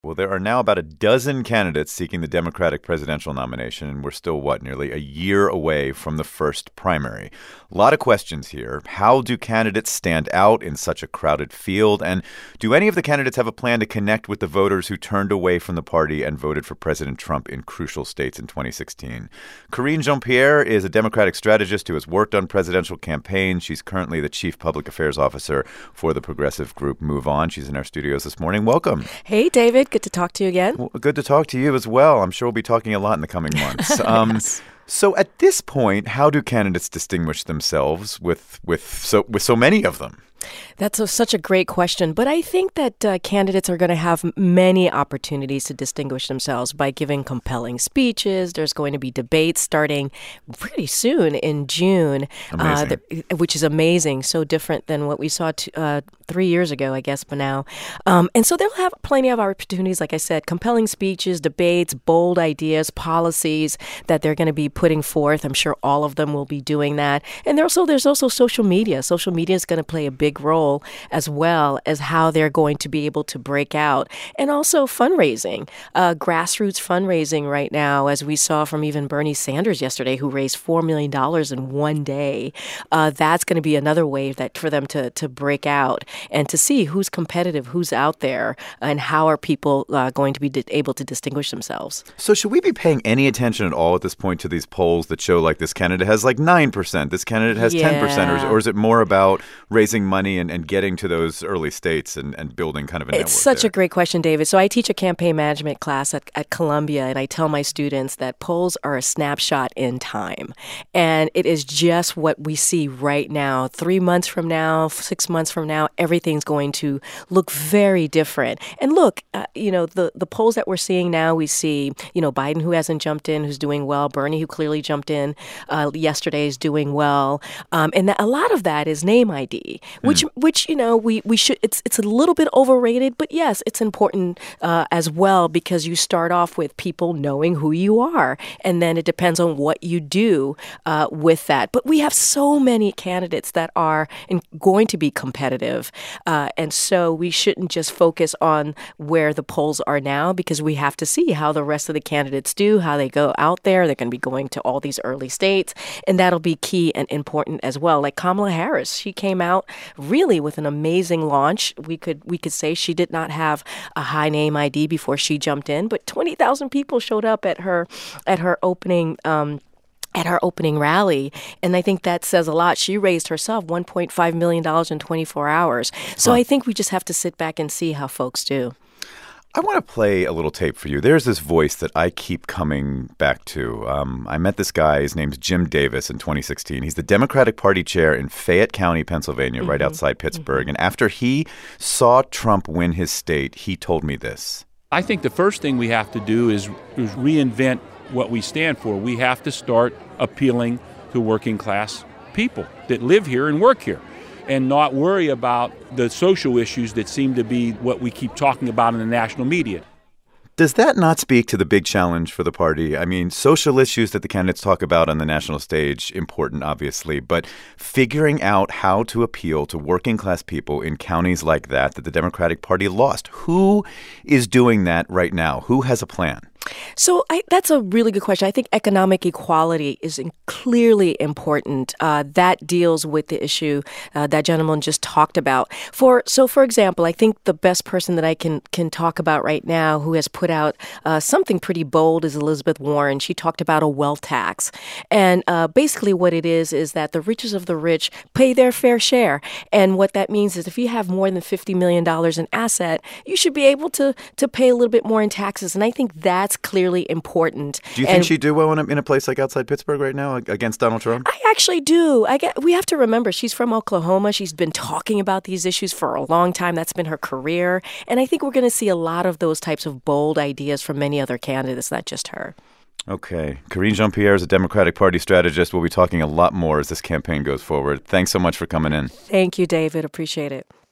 Well, there are now about a dozen candidates seeking the Democratic presidential nomination, and we're still, nearly a year away from the first primary. A lot of questions here. How do candidates stand out in such a crowded field? And do any of the candidates have a plan to connect with the voters who turned away from the party and voted for President Trump in crucial states in 2016? Karine Jean-Pierre is a Democratic strategist who has worked on presidential campaigns. She's currently the chief public affairs officer for the progressive group Move On. She's in our studios this morning. Welcome. Hey, David. Good to talk to you again. Well, good to talk to you as well. I'm sure we'll be talking a lot in the coming months. Yes. So at this point, how do candidates distinguish themselves with so many of them? That's such a great question. But I think that candidates are going to have many opportunities to distinguish themselves by giving compelling speeches. There's going to be debates starting pretty soon in June, which is amazing. So different than what we saw 3 years ago, I guess, but now. And so they'll have plenty of opportunities, like I said, compelling speeches, debates, bold ideas, policies that they're going to be putting forth. I'm sure all of them will be doing that. And there's also social media. Social media is going to play a big role as well as how they're going to be able to break out. And also fundraising, grassroots fundraising right now, as we saw from even Bernie Sanders yesterday, who raised $4 million in one day. That's going to be another way that for them to break out and to see who's competitive, who's out there, and how are people going to be able to distinguish themselves. So should we be paying any attention at all at this point to these polls that show like this candidate has like 9%, this candidate has 10%, or is it more about raising money and getting to those early states and building kind of a network? It's such a great question, David. So I teach a campaign management class at Columbia, and I tell my students that polls are a snapshot in time. And it is just what we see right now. 3 months from now, 6 months from now, everything's going to look very different. And look, the polls that we're seeing now, we see, Biden, who hasn't jumped in, who's doing well. Bernie, who clearly jumped in yesterday, is doing well. And a lot of that is name ID, which we should. It's a little bit overrated, but yes, it's important as well, because you start off with people knowing who you are, and then it depends on what you do with that. But we have so many candidates that are going to be competitive, and so we shouldn't just focus on where the polls are now, because we have to see how the rest of the candidates do, how they go out there. They're going to be going to all these early states, and that'll be key and important as well. Like Kamala Harris, she came out really with an amazing launch. We could say she did not have a high name ID before she jumped in, but 20,000 people showed up at her opening rally. And I think that says a lot. She raised herself $1.5 million in 24 hours. So I think we just have to sit back and see how folks do. I want to play a little tape for you. There's this voice that I keep coming back to. I met this guy. His name's Jim Davis in 2016. He's the Democratic Party chair in Fayette County, Pennsylvania, right outside Pittsburgh. And after he saw Trump win his state, he told me this. I think the first thing we have to do is reinvent what we stand for. We have to start appealing to working class people that live here and work here, and not worry about the social issues that seem to be what we keep talking about in the national media. Does that not speak to the big challenge for the party? I mean, social issues that the candidates talk about on the national stage, important, obviously, but figuring out how to appeal to working class people in counties like that the Democratic Party lost. Who is doing that right now? Who has a plan? So that's a really good question. I think economic equality is clearly important. That deals with the issue that gentleman just talked about. For example, I think the best person that I can talk about right now who has put out something pretty bold is Elizabeth Warren. She talked about a wealth tax. And basically what it is that the richest of the rich pay their fair share. And what that means is if you have more than $50 million in asset, you should be able to pay a little bit more in taxes. And I think that's clearly important. Do you think she'd do well in a place like outside Pittsburgh right now against Donald Trump? I actually do. We have to remember she's from Oklahoma. She's been talking about these issues for a long time. That's been her career. And I think we're going to see a lot of those types of bold ideas from many other candidates, not just her. Okay. Karine Jean-Pierre is a Democratic Party strategist. We'll be talking a lot more as this campaign goes forward. Thanks so much for coming in. Thank you, David. Appreciate it.